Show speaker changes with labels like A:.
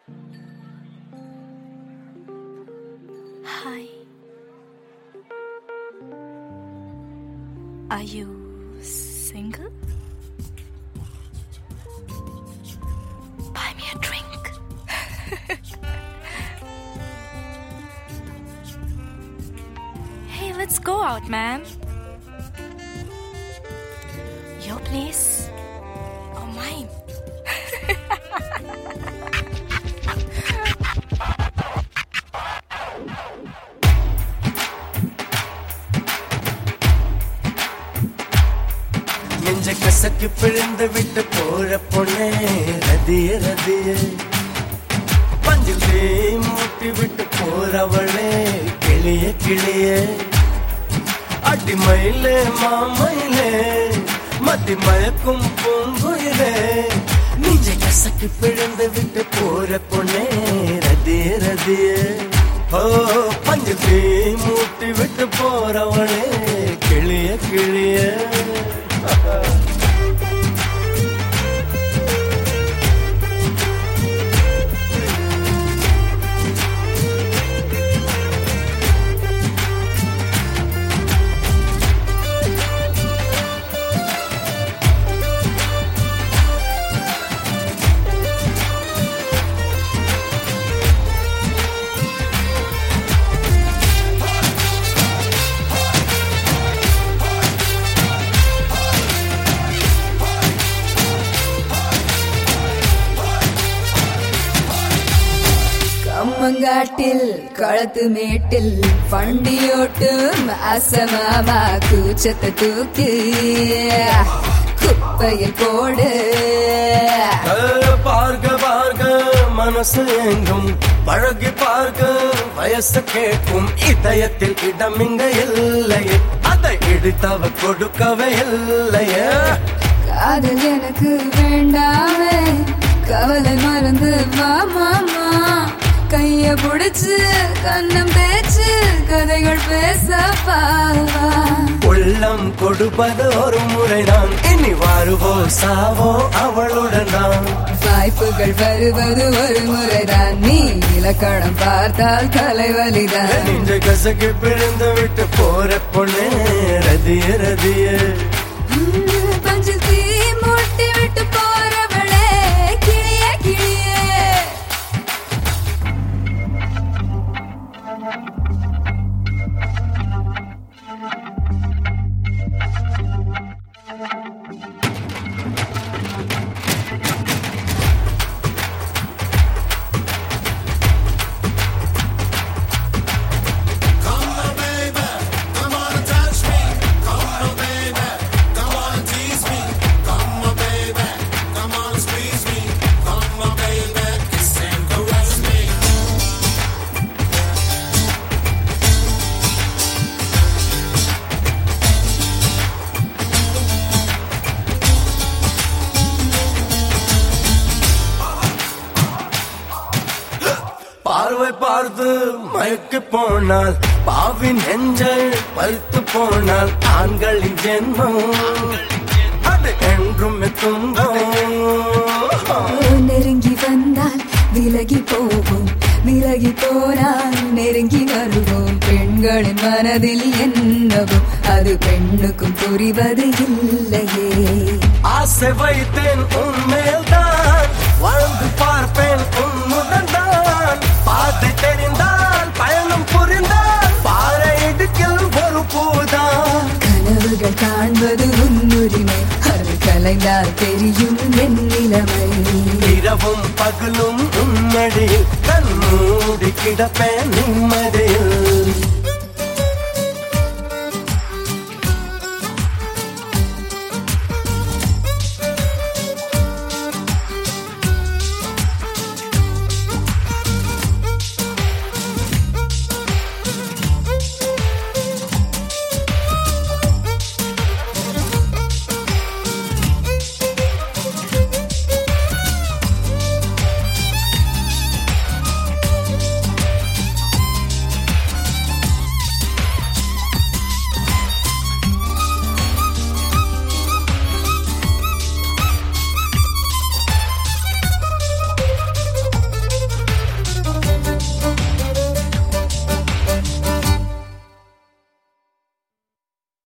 A: Hi. Are you single? Buy me a drink. Hey, let's go out, man. Your place or mine?
B: நெஞ்ச கசக்கி பிழிந்து விட்டு போற பொண்ணே ரதிய ரதிய பஞ்சில் தீ மூட்டி விட்டு போறவளே கிளிய கிளிய அடிமயிலே மாமயிலே மத்தி மயக்கும் பூங்குயிலே நெஞ்ச கசக்கி பிழிந்து விட்டு போற பொண்ணே ரதிய ரதிய ஓ பஞ்சில் தீ மூட்டி விட்டு போறவளே கிளிய கிளிய
C: கம்மங்காட்டில் களத்து மேட்டில் வண்டியோட்டும் அசமாமா கூச்சத்தை தூக்கி குப்பையில் போடு
B: பார்க்க பார்க்க மனசு எங்கும் பழகி பார்க்க வயசு கேட்கும் இதயத்தில் இடம் இங்க இல்லையே அதை இடித்தவ கொடுக்கவே இல்லையே
C: காதல் எனக்கு வேண்டாமே கவலை மறந்து வா மாமா கைய புடிச்சு கண்ணம் தேய்ச்சு கதைகள் பேசப்பா
B: உள்ளம் கொடுப்பது ஒரு முறைதான் இனி வாருவோ சாவோ அவளுடன் தான்
C: வாய்ப்புகள் வருவது ஒரு முறைதான் நீ இலக்கணம் பார்த்தால் தலைவலிதான்
B: நெஞ்ச கசக்கி பிழிந்து விட்டு போற பொண்ணே ரதிய ரதிய
C: பஞ்சில் தீ மூட்டி விட்டு போறவளே கிளிய கிளிய
B: பார்வை பார்த்து மயக்கு போனால் பாவின் நெஞ்சல் பழுத்து போனால் ஆண்களின் ஜென்மம் அது என்றும் துன்பம்
C: நெருங்கி வந்தால் விலகி போவோம் விலகி போனால் நெருங்கி வருவோம் பெண்களின் மனதில் என்னவோ அது பெண்ணுக்கும் புரிவது இல்லையே
B: ஆசை வைத்தேன் உன்மேல்தான் வாழ்ந்து பார்ப்பேன் உன்னுடன் தான் பாதை தெரிந்தால் பயணம் புரிந்தால் பாறை இடுக்கில் ஒரு பூதான்
C: கனவுகள் காண்பது உன்னுரிமை அது கலைந்தால் தெரியும் என் நிலைமை
B: இரவும் பகலும் உன்னடியில் கண் மூடி கிடப்பேன் நிம்மதியில்